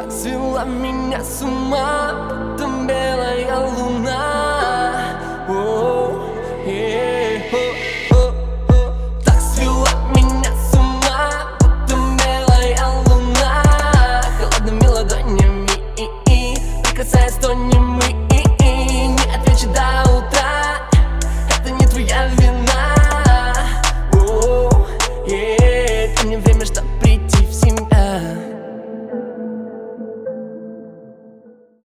так свела меня с ума, там белая луна.